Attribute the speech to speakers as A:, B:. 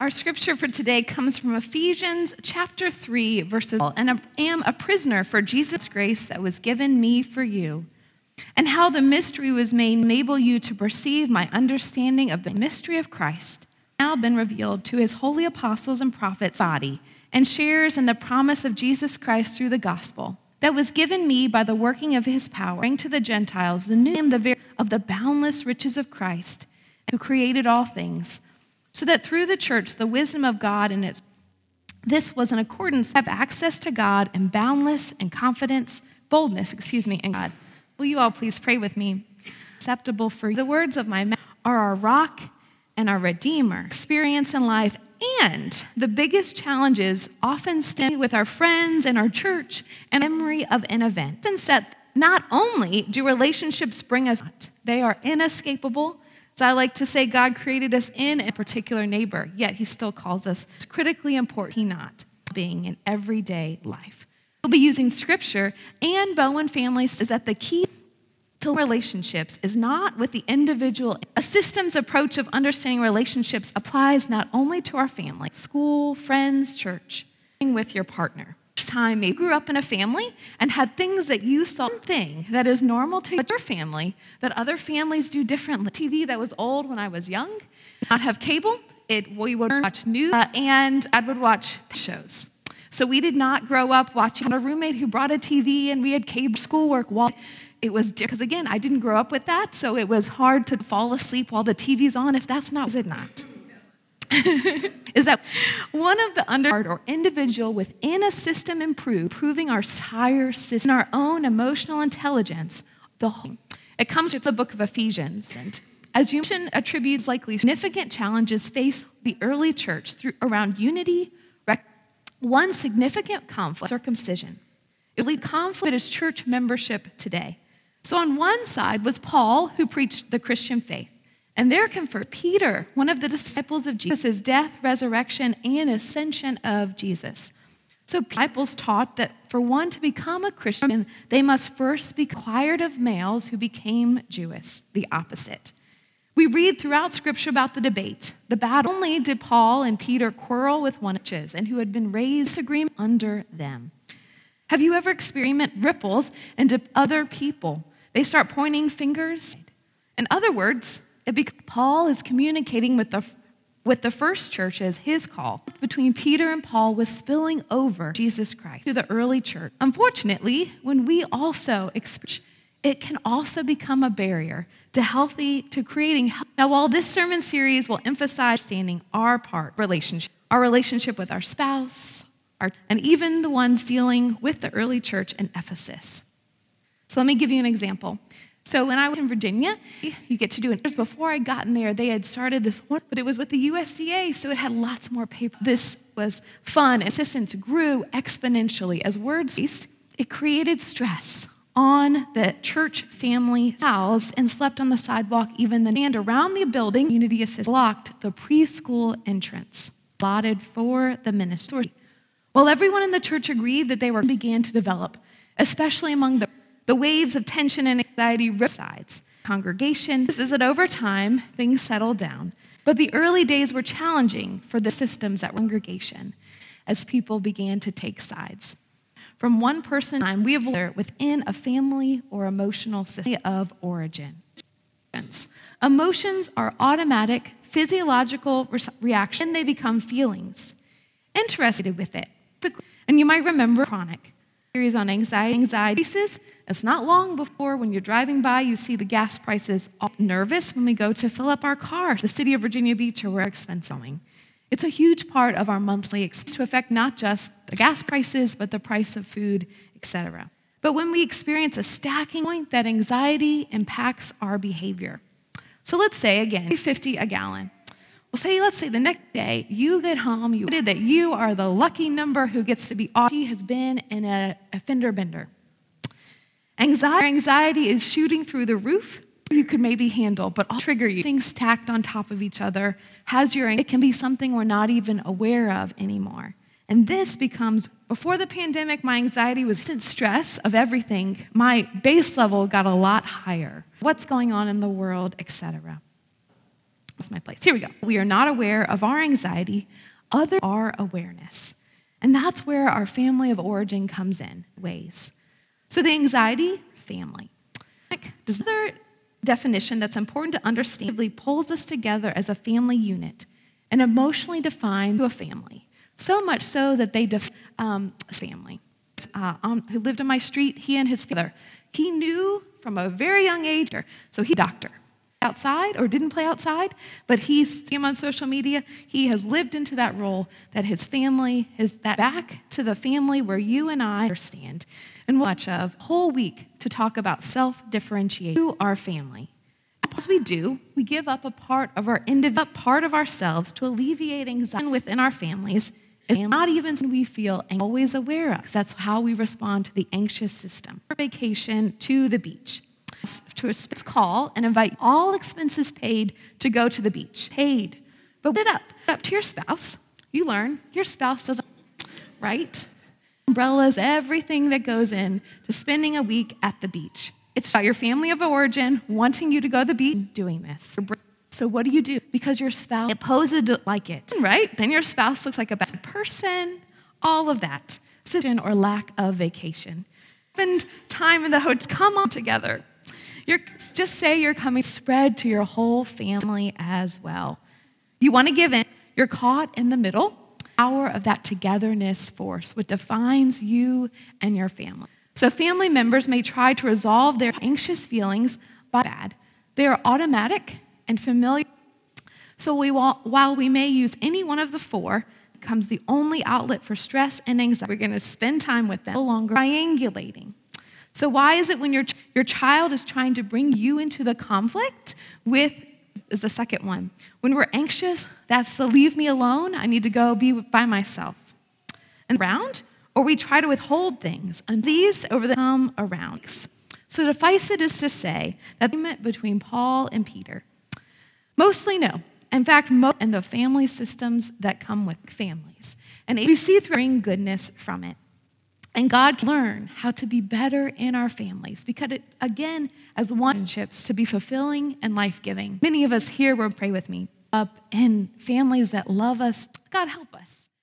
A: Our scripture for today comes from Ephesians chapter 3, verses 12. And I am a prisoner for Jesus' grace that was given me for you, and how the mystery was made to enable you to perceive my understanding of the mystery of Christ, now been revealed to his holy apostles and prophets, body, and shares in the promise of Jesus Christ through the gospel, that was given me by the working of his power, bring to the Gentiles the new of the boundless riches of Christ, who created all things, so that through the church, the wisdom of God and this was in accordance to have access to God and boundless and boldness, in God. Will you all please pray with me? Acceptable for you. The words of my mouth are our rock and our redeemer. Experience in life and the biggest challenges often stem with our friends and our church and memory of an event. And set, not only do relationships bring us, they are inescapable. So I like to say God created us in a particular neighbor, yet he still calls us critically important, he not being in everyday life. We'll be using scripture and Bowen Families is that the key to relationships is not with the individual. A systems approach of understanding relationships applies not only to our family, school, friends, church, with your partner. Time maybe you grew up in a family and had things that you saw, something that is normal to your family that other families do differently. TV that was old when I was young, not have cable. We would watch news and I would watch shows. So we did not grow up watching. I had a roommate who brought a TV and we had cable schoolwork while it was because again I didn't grow up with that, so it was hard to fall asleep while the TV's on. If that's not, is it not? Is that one of the or individual within a system improving our entire system, our own emotional intelligence, it comes from the book of Ephesians. And as you mentioned, attributes likely significant challenges faced the early church around unity, one significant conflict, circumcision. It lead conflict is church membership today. So on one side was Paul, who preached the Christian faith. And there conferred Peter, one of the disciples of Jesus' death, resurrection, and ascension of Jesus. So disciples taught that for one to become a Christian, they must first be required of males who became Jewish, the opposite. We read throughout Scripture about the debate. The battle only did Paul and Peter quarrel with one another, and who had been raised disagreement under them. Have you ever experienced ripples into other people? They start pointing fingers. In other words, Paul is communicating with the first church as his call between Peter and Paul was spilling over Jesus Christ to the early church. Unfortunately, when we also experience, it can also become a barrier to creating. Now, while this sermon series will emphasize understanding our relationship with our spouse, and even the ones dealing with the early church in Ephesus. So let me give you an example. So when I was in Virginia, you get to do it. Before I got in there, they had started this one, but it was with the USDA, so it had lots more paper. This was fun. Assistance grew exponentially. As words ceased, it created stress on the church family housed and slept on the sidewalk, even the land around the building. Community assistance blocked the preschool entrance, allotted for the ministry. Well, everyone in the church agreed that began to develop, especially among the waves of tension and anxiety sides. Congregation, this is that over time, things settled down. But the early days were challenging for the systems at congregation as people began to take sides. From one person to time, we have learned within a family or emotional system of origin. Emotions are automatic physiological reaction. They become feelings. Interested with it. And you might remember chronic series on anxiety pieces. It's not long before when you're driving by, you see the gas prices. All nervous when we go to fill up our car, the city of Virginia Beach, or where expensive going. It's a huge part of our monthly expense to affect not just the gas prices, but the price of food, etc. But when we experience a stacking point, that anxiety impacts our behavior. So let's say again, $3.50 a gallon. Let's say the next day you get home, you did that you are the lucky number who gets to be off. She has been in a fender bender. Anxiety is shooting through the roof. You could maybe handle, but all trigger you. Things stacked on top of each other it can be something we're not even aware of anymore. And this becomes, before the pandemic, my anxiety was instant stress of everything. My base level got a lot higher. What's going on in the world, etc. That's my place. Here we go. We are not aware of our anxiety, other our awareness. And that's where our family of origin comes in ways. So the anxiety, family. This other definition that's important to understand pulls us together as a family unit and emotionally defines a family. So much so that they family. Who lived on my street, he and his father. He knew from a very young age, so he doctor. Outside or didn't play outside, but he's him on social media. He has lived into that role that his family is that back to the family where you and I understand. And much of whole week to talk about self-differentiation to our family. As we do, we give up a part of our individual part of ourselves to alleviate anxiety within our families. It's not even something we feel always aware of, because that's how we respond to the anxious system. Vacation to the beach. To a call and invite all expenses paid to go to the beach. Paid. But put it up to your spouse. You learn your spouse doesn't, right? Umbrellas, everything that goes in to spending a week at the beach. It's about your family of origin wanting you to go to the beach doing this. So what do? Because your spouse opposes it like it, right? Then your spouse looks like a bad person, all of that. Or lack of vacation. Spend time in the hotel, come on together. Just say you're coming, spread to your whole family as well. You want to give in, you're caught in the middle. Power of that togetherness force, what defines you and your family. So family members may try to resolve their anxious feelings by bad. They are automatic and familiar. So while we may use any one of the four, it becomes the only outlet for stress and anxiety. We're going to spend time with them, no longer triangulating. So why is it when your child is trying to bring you into the conflict with, is the second one. When we're anxious, that's the leave me alone, I need to go be by myself. And around, or we try to withhold things, and these over the come around. So suffice it is to say that the agreement between Paul and Peter, mostly no. In fact, and the family systems that come with families. And we see through goodness from it. And God can learn how to be better in our families because it, again, as relationships to be fulfilling and life-giving. Many of us here will pray with me up in families that love us. God help us.